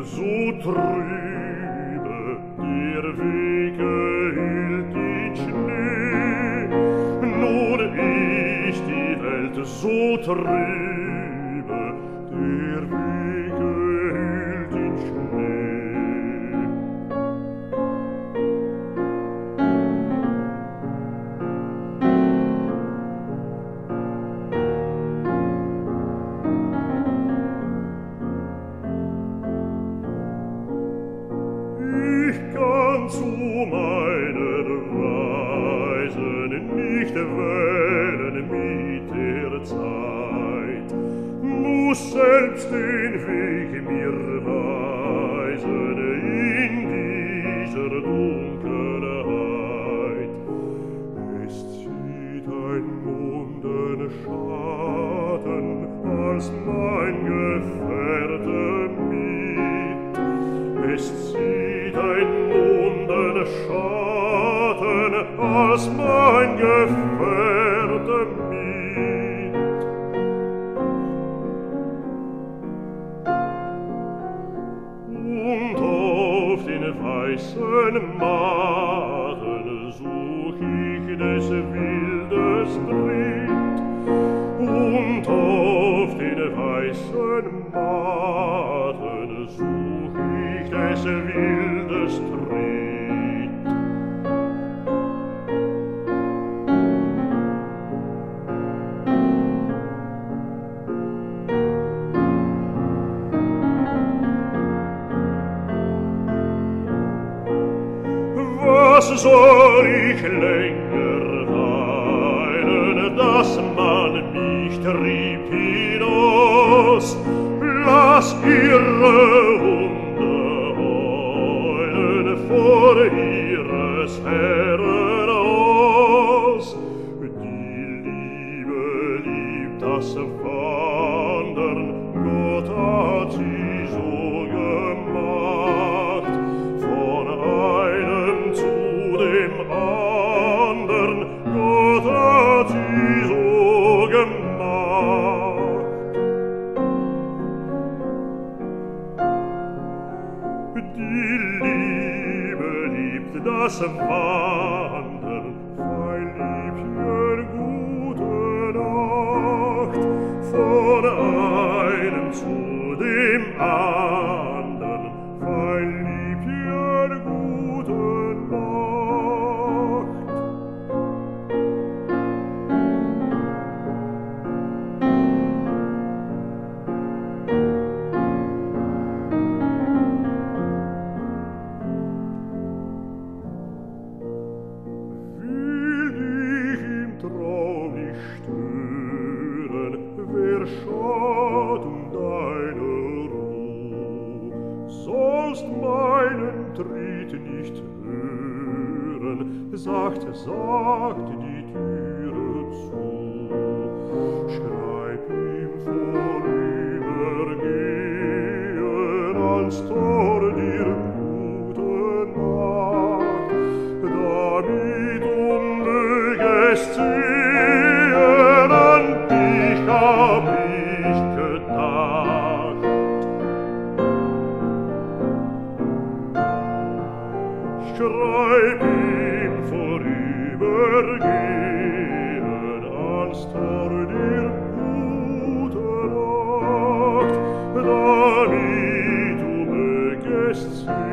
so trübe, der Wege hielt in Schnee. Nun ist die Welt so trübe, der Wege hielt in Schnee. Ich kann zu meiner Reisen nicht wählen mit der Zeit, muss selbst den Weg mir weisen in dieser Dunkelheit. Es zieht ein Mondenschatten als mein Gefährte mit. Es zieht ein Mondenschatten als mein Gefährte mit. Und auf den weißen Maden such ich des Wildes Tritt. Und auf den weißen Maden such ich des Wildes Tritt. Was soll ich länger weilen, dass man mich trieb hinaus? Lass ihre Hunde heulen vor ihres Herren Haus. Die Liebe liebt das Wandern, Gott hat sie so gemacht. Von einem zu dem andern, Gott hat sie so gemacht. Die Liebe liebt das Wandern, mein Liebchen, gute Nacht. Von einem zu dem andern, mein Liebchen, gute Nacht. Will dich im Traum nicht stören, wer schaut deine Ruhe? Sollst meinen Tritt nicht hören, sagt die Türe zu. Schreib ihm vorübergehen ans Tor dir gute Nacht, damit mögest sehen, an dich hab ich gedacht. Schreib ihm vorübergehen ans Tor dir gute Nacht, damit mögest sehen,